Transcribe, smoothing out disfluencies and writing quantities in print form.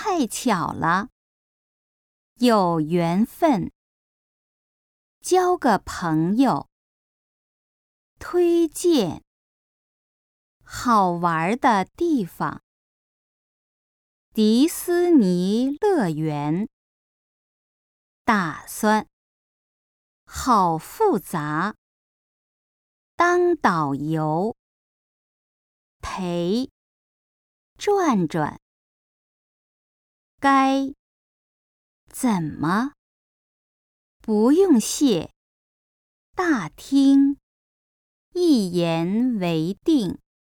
太巧了，有缘分，交个朋友，推荐好玩的地方，迪士尼乐园，打算好复杂，当导游，陪转转，该怎么不用谢，大厅一言为定。